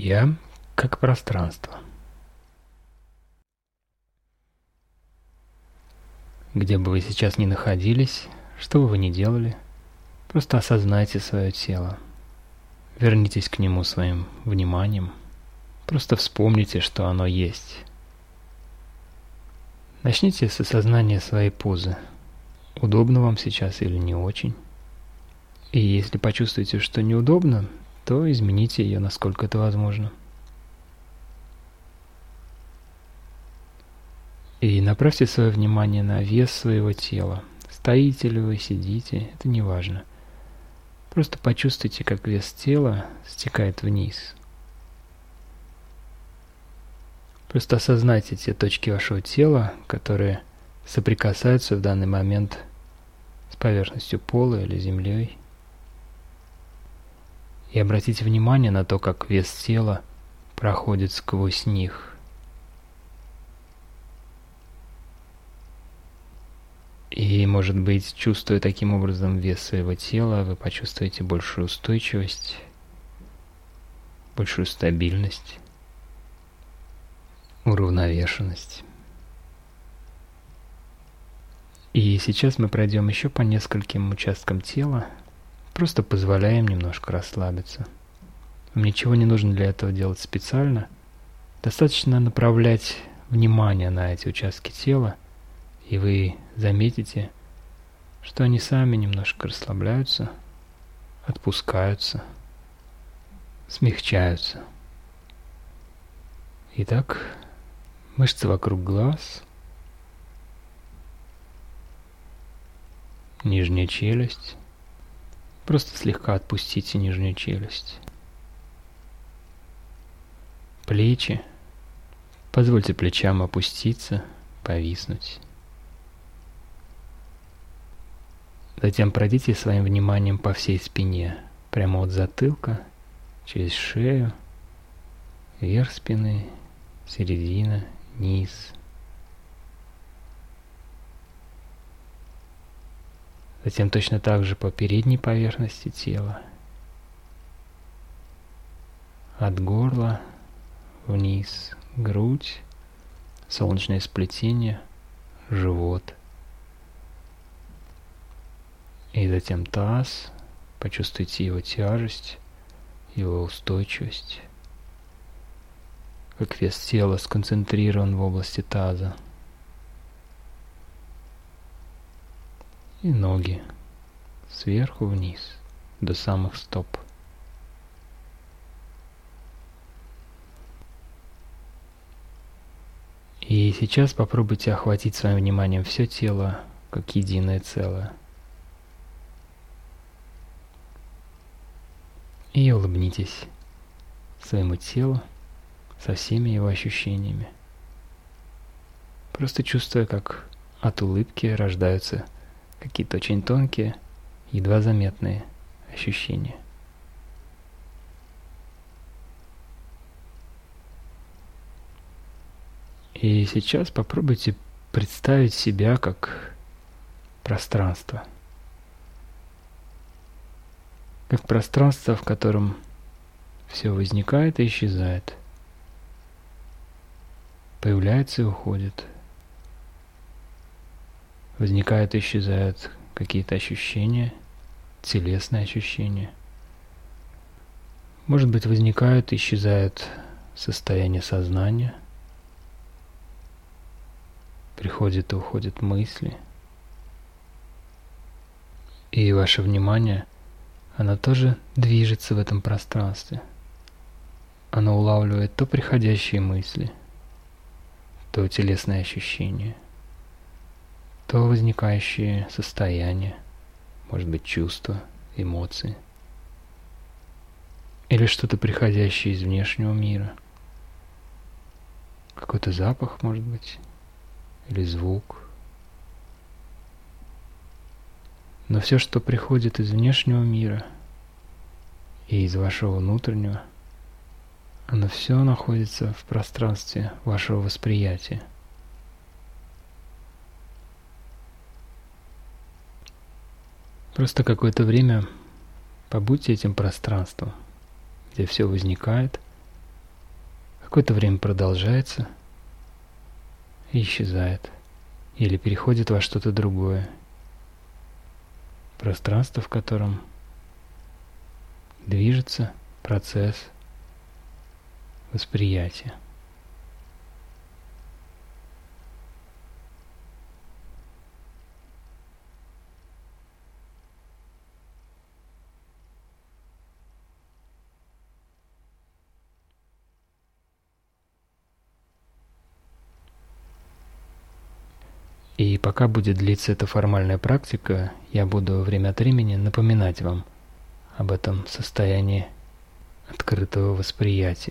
Я как пространство. Где бы вы сейчас ни находились, что бы вы ни делали, просто осознайте свое тело. Вернитесь к нему своим вниманием. Просто вспомните, что оно есть. Начните с осознания своей позы. Удобно вам сейчас или не очень. И если почувствуете, что неудобно, то измените ее, насколько это возможно. И направьте свое внимание на вес своего тела. Стоите ли вы, сидите, это не важно. Просто почувствуйте, как вес тела стекает вниз. Просто осознайте те точки вашего тела, которые соприкасаются в данный момент с поверхностью пола или землей. И обратите внимание на то, как вес тела проходит сквозь них. И, может быть, чувствуя таким образом вес своего тела, вы почувствуете большую устойчивость, большую стабильность, уравновешенность. И сейчас мы пройдем еще по нескольким участкам тела, просто позволяем немножко расслабиться. Вам ничего не нужно для этого делать специально. Достаточно направлять внимание на эти участки тела, и вы заметите, что они сами немножко расслабляются, отпускаются, смягчаются. Итак, мышцы вокруг глаз, нижняя челюсть. Просто слегка отпустите нижнюю челюсть. Плечи. Позвольте плечам опуститься, повиснуть. Затем пройдите своим вниманием по всей спине, прямо от затылка, через шею, вверх спины, середина, низ. Затем точно так же по передней поверхности тела, от горла вниз, грудь, солнечное сплетение, живот. И затем таз, почувствуйте его тяжесть, его устойчивость, как вес тела сконцентрирован в области таза. И ноги сверху вниз, до самых стоп. И сейчас попробуйте охватить своим вниманием все тело, как единое целое. И улыбнитесь своему телу со всеми его ощущениями. Просто чувствуя, как от улыбки рождаются какие-то очень тонкие, едва заметные ощущения. И сейчас попробуйте представить себя как пространство. Как пространство, в котором все возникает и исчезает, появляется и уходит. Возникают и исчезают какие-то ощущения, телесные ощущения. Может быть, возникают и исчезают состояние сознания, приходят и уходят мысли. И ваше внимание, оно тоже движется в этом пространстве. Оно улавливает то приходящие мысли, то телесные ощущения, то возникающие состояния, может быть, чувства, эмоции, или что-то приходящее из внешнего мира. Какой-то запах, может быть, или звук. Но все, что приходит из внешнего мира и из вашего внутреннего, оно все находится в пространстве вашего восприятия. Просто какое-то время побудьте этим пространством, где все возникает Какое-то время продолжается и исчезает, или переходит во что-то другое. Пространство, в котором движется процесс восприятия. И пока будет длиться эта формальная практика, я буду время от времени напоминать вам об этом состоянии открытого восприятия.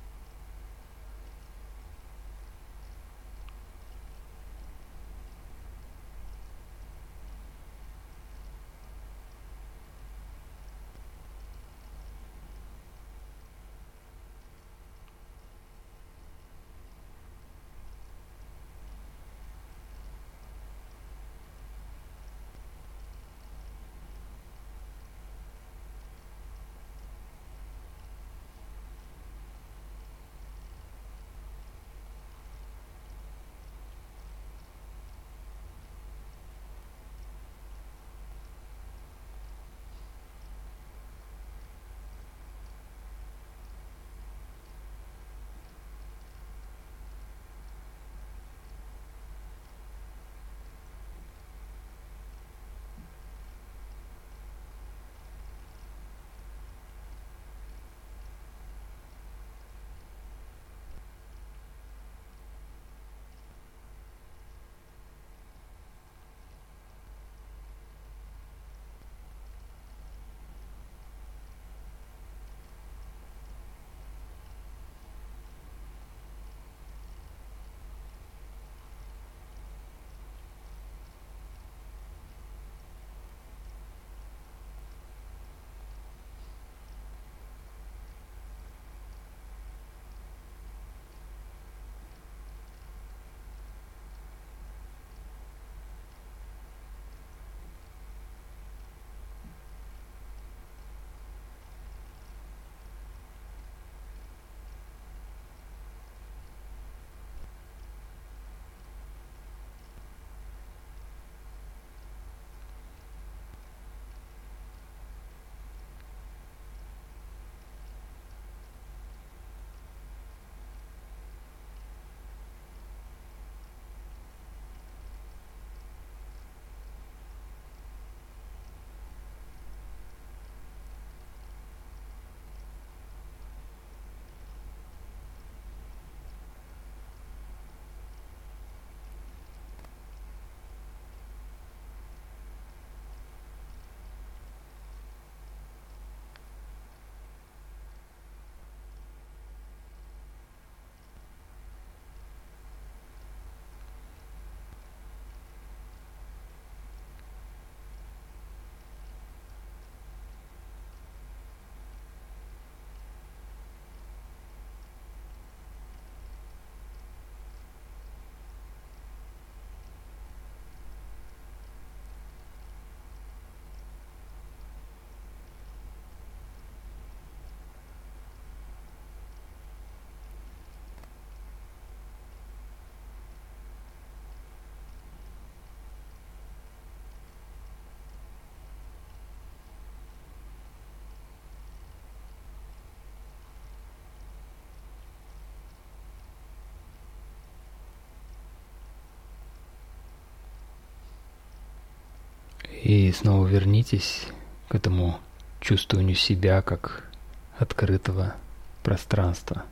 И снова вернитесь к этому чувствованию себя как открытого пространства,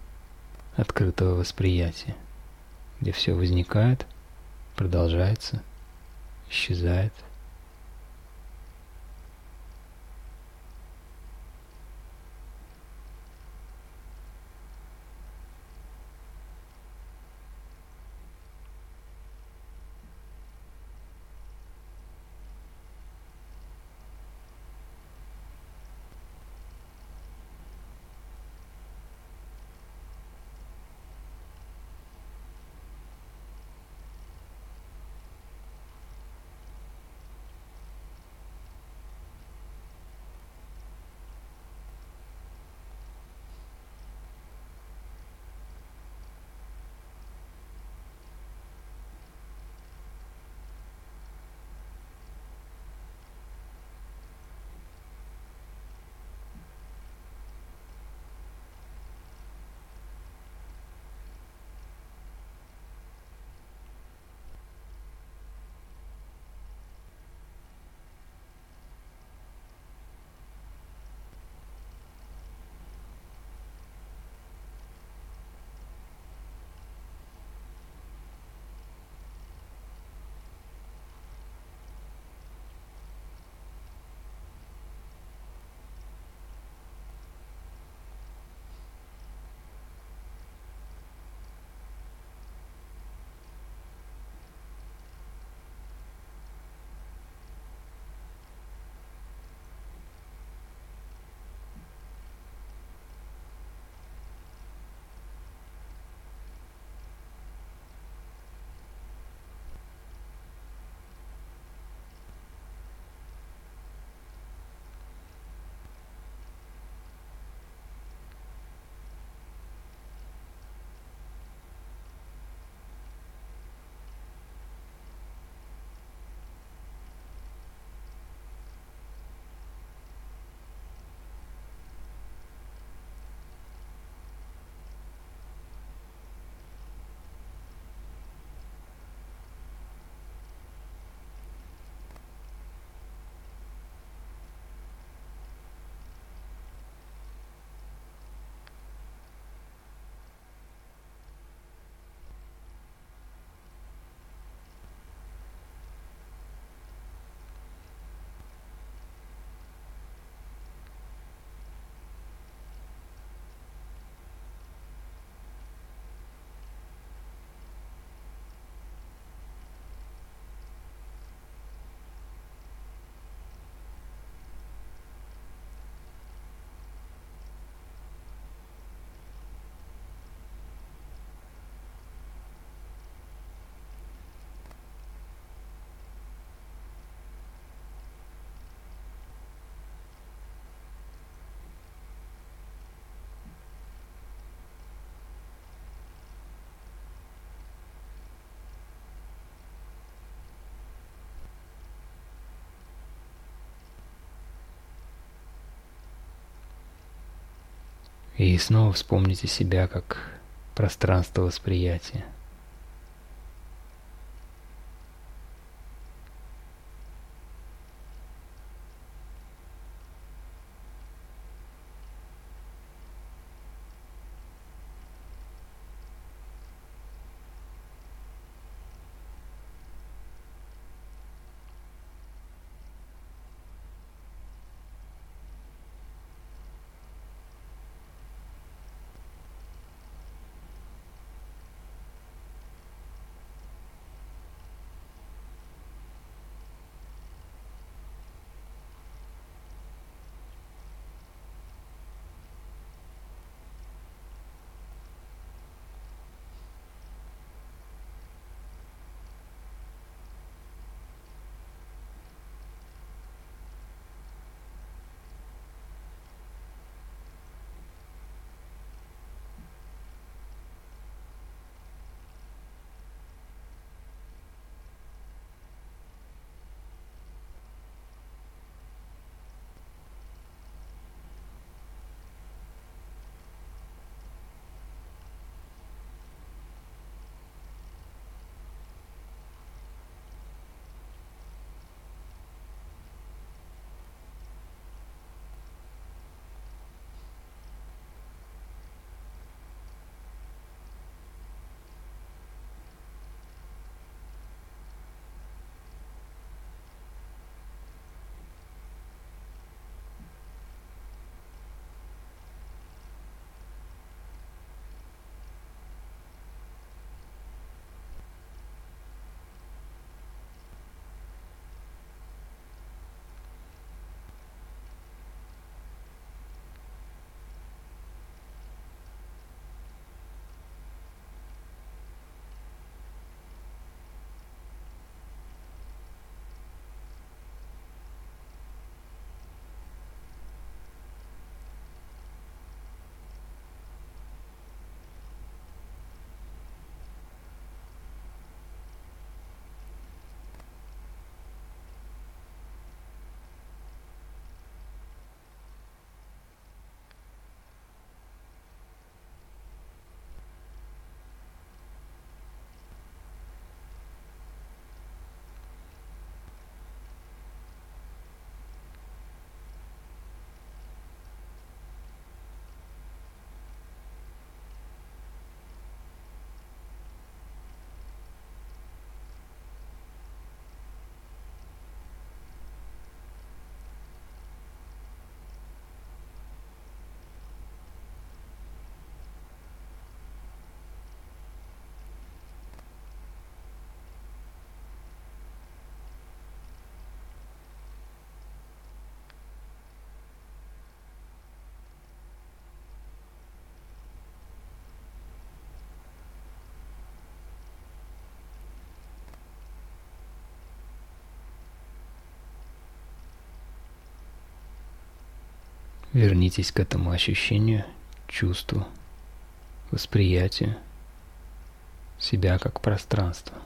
открытого восприятия, где все возникает, продолжается, исчезает. И снова вспомните себя как пространство восприятия. Вернитесь к этому ощущению, чувству, восприятию себя как пространства.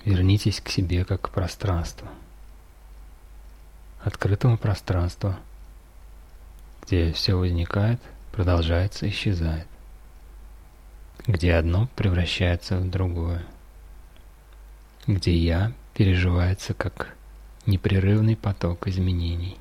Вернитесь к себе как к пространству, открытому пространству, где все возникает, продолжается, исчезает, где одно превращается в другое, где «я» переживается как непрерывный поток изменений.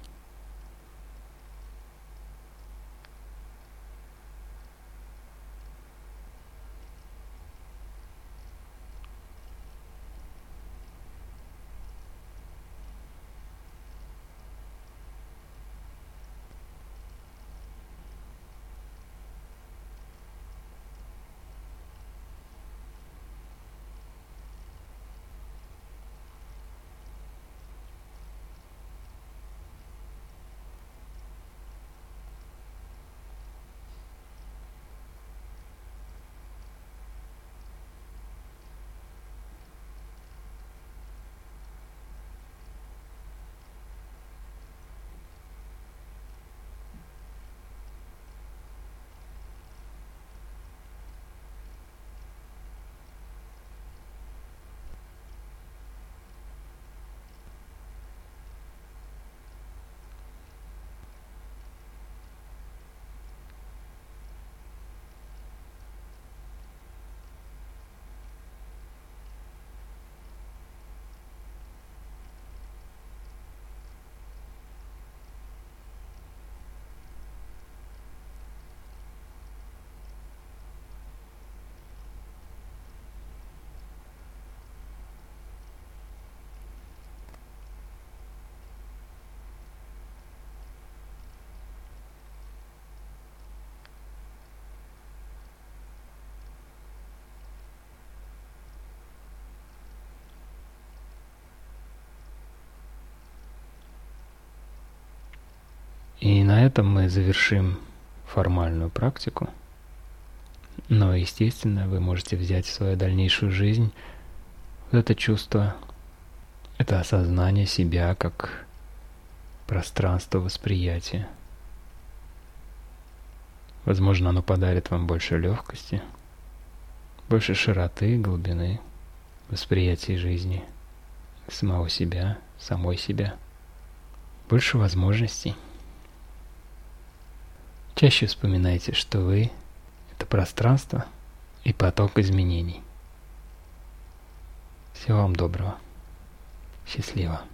И на этом мы завершим формальную практику. Но, естественно, вы можете взять в свою дальнейшую жизнь вот это чувство, это осознание себя как пространство восприятия. Возможно, оно подарит вам больше легкости, больше широты, глубины восприятия жизни, самого себя, самой себя, больше возможностей. Чаще вспоминайте, что вы — это пространство и поток изменений. Всего вам доброго. Счастливо.